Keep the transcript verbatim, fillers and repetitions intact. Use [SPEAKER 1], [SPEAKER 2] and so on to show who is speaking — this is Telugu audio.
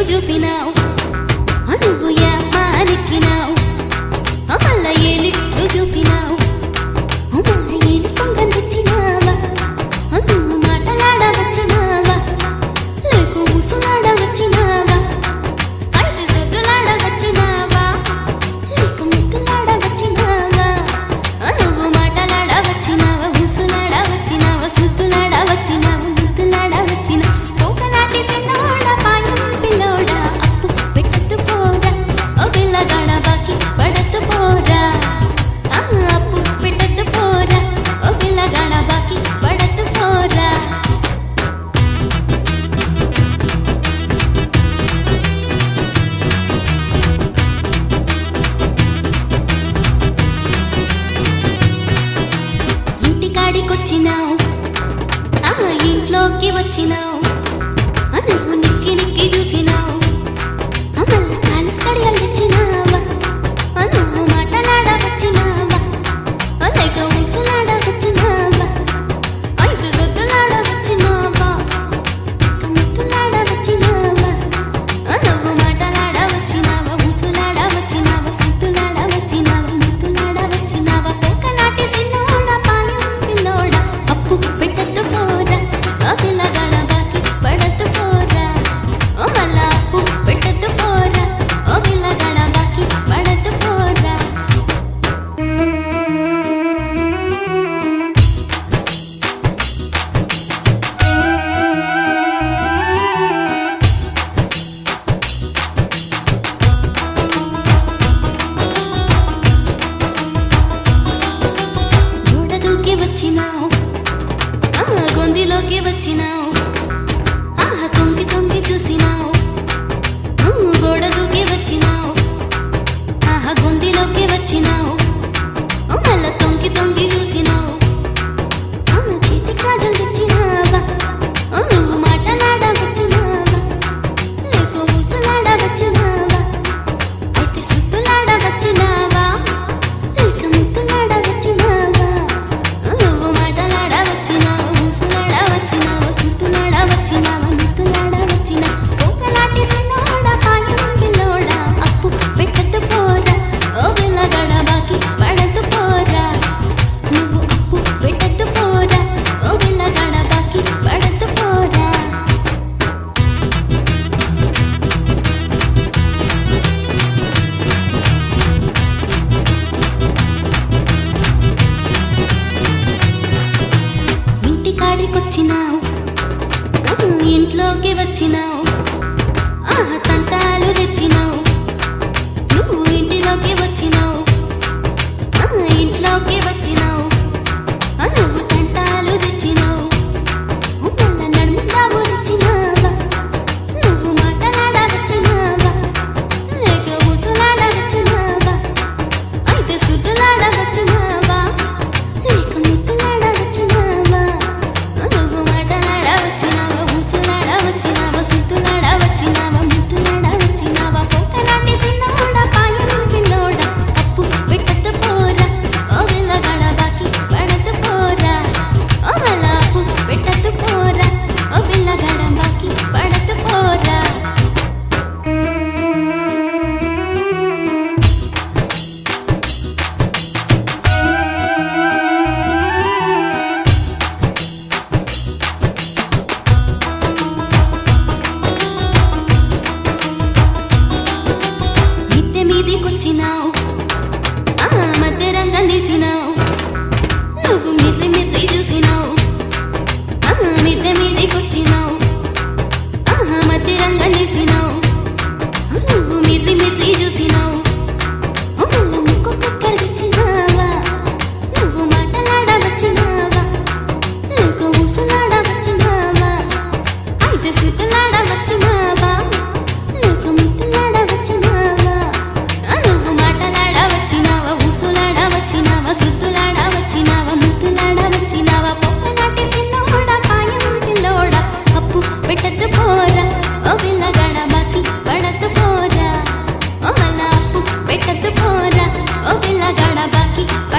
[SPEAKER 1] చూపినావు నువ్వు యామానెక్కినావు మల్ల ఏలిట్టు చూపినావు మల్ల ఏలి పొంగ తెచ్చినావా నువ్వు మాటలాడ వచ్చినావా లేకు ముసులాడ వచ్చినావా అయితే సొద్దులాడ వచ్చినావా లేకు ముద్దులాడ వచ్చినావా నువ్వు మాటలాడ వచ్చినావా ముసులాడ వచ్చినావా సుద్దులాడ వచ్చినావా ముద్దులాడ వచ్చినావా పోకలాంటి సిన్నోడ పాయం పిల్లోడా అప్పు పెట్టద్దు పోరా ఓ పిల్లగాడ బాకి పడద్దు పోరా అప్పు పెట్టద్దు పోరా ఓ పిల్లగాడ బాకి పడద్దు పోరా ఇంటికాడికొచ్చినావు ఆ ఇంట్లోకి వచ్చినావు నువ్వు నిక్కి నిక్కి చూసినావు మళ్ళా కాలు కడియాలు తెచ్చినావా నువ్వు మాటలాడ వచ్చినావా లేక ఊసులాడ వచ్చినావా అయితే సొద్దులాడ వచ్చినావా లేక ముద్దులాడ వచ్చినావా నువ్వు మాటలాడ వచ్చినావా ఊసులాడ వచ్చినావా సుద్దులాడ వచ్చినావా ముద్దులాడ వచ్చినావా పోకలాంటి సిన్నోడ పాయం పిల్లోడ అప్పు పెట్టద్దు పోరా ఆ పిల్లగాడ బాకి పడద్దు పోరా ఓ మళ్ళా అప్పు పెట్టద్దు పోరా ఓ పిల్లగాడ బాకి పడద్దు పోరా గోడ దూకి వచ్చినావు ఆ గొందిలోకి వచ్చినావు ఆహా తొంగి తొంగి చూసినావు నువ్వు గోడ దూకి వచ్చినావు ఆహా గొందిలోకి వచ్చినావు మళ్ళా తొంగి తొంగి చూసినావు ఆ చేతి కాజలు తెచ్చినావా నువ్వు మాటలాడ వచ్చినావా లేక ఊసులాడ వచ్చినావా అయితే సుద్దులాడ వచ్చినావా లేక ముద్దులాడ వచ్చినావా నువ్వు మాటలాడ వచ్చినావా ఊసులాడ వచ్చినావా సుద్దులాడ వచ్చినావా ముద్దులాడ వచ్చినావా పోకలాంటి సిన్నోడ పాయం పిల్లోడ అప్పు పెట్టద్దు పోరా ఓ పిల్లగాడ బాకి పడద్దు పోరా నువ్వు అప్పు పెట్టద్దు పోరా ఓ పిల్లగాడ బాకి పడద్దు పోరా ఇంటికాడికొచ్చినావు ఇంట్లోకి వచ్చినావు ఆహా తంటాలు తెచ్చినావు నువ్వు ఇంటిలోకి వచ్చినావు ఆ ఇంట్లోకి వచ్చినావు నువ్వు తంటాలు తెచ్చినావు మళ్ళా నడుముతావు తెచ్చినావా నువ్వు మాటలాడ వచ్చినావా లేక ఊసులాడ వచ్చినావా అయితే సుద్దులాడ వచ్చినావా లేక ముద్దులాడ వచ్చినావా నువ్వు మాటలాడ వచ్చినావా ఊసులాడ వచ్చినావా సుద్దులాడ వచ్చినావా ముద్దులాడ వచ్చినావా పోకలాంటి సిన్నోడ పాయం పిల్లోడ అప్పు పెట్టద్దు పోరా ఓ పిల్లగాడ బాకి పడద్దు పోరా ఓ మళ్ళా అప్పు పెట్టద్దు పోరా ఓ పిల్లగాడ బాకి పడద్దు పోరా మిద్దె మీదికొచ్చినావు ఆ మధ్య రంగం తీసినావు నువ్వు మిర్రి మిర్రి చూసినావు ఆ మిద్దె మీదికొచ్చినావు ఆహా మధ్య రంగం తీసినావు నువ్వు మిర్రి మిర్రి చూసినావు మళ్ళా ముక్కు కుక్కర్ తెచ్చినావా నువ్వు మాటలాడ వచ్చినావా లేక ఊసులాడ వచ్చినావా అయితే సుద్దులాడ వచ్చినావా లేక ముద్దులాడ వచ్చినావా నువ్వు మాటలాడ వచ్చినావా ఊసులాడ వచ్చినావా సుద్దులాడ వచ్చినావా ముద్దులాడ వచ్చినావా పోకలాంటి సిన్నోడ పాయం పిల్లోడ అప్పు పెట్టద్దు పోరా ఓ పిల్లగాడ బాకి పడద్దు పోరా ఓ మళ్ళా అప్పు పెట్టద్దు పోరా ఓ పిల్లగాడ బాకి